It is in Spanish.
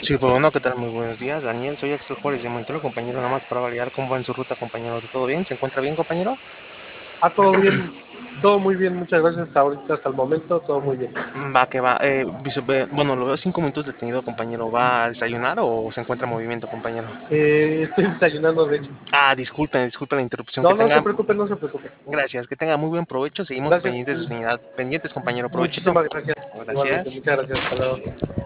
Sí, pues bueno, ¿qué tal? Muy buenos días, Daniel. Soy Axel Juárez de Montero, compañero, nada más para validar cómo va en su ruta, compañero. ¿Todo bien? ¿Se encuentra bien, compañero? Todo bien, todo muy bien, muchas gracias. Ahorita hasta el momento, todo muy bien. Va, que va. Bueno, lo veo 5 minutos detenido, compañero. ¿Va a desayunar o se encuentra en movimiento, compañero? Estoy desayunando, de hecho. Ah, disculpen la interrupción. Que No, no se tenga, preocupe, no se preocupe. gracias, que tenga muy buen provecho. Seguimos Gracias, pendientes de su señal. Pendientes, compañero. Provechito. muchísimas gracias. Igualmente, Gracias. muchas gracias. Hasta luego.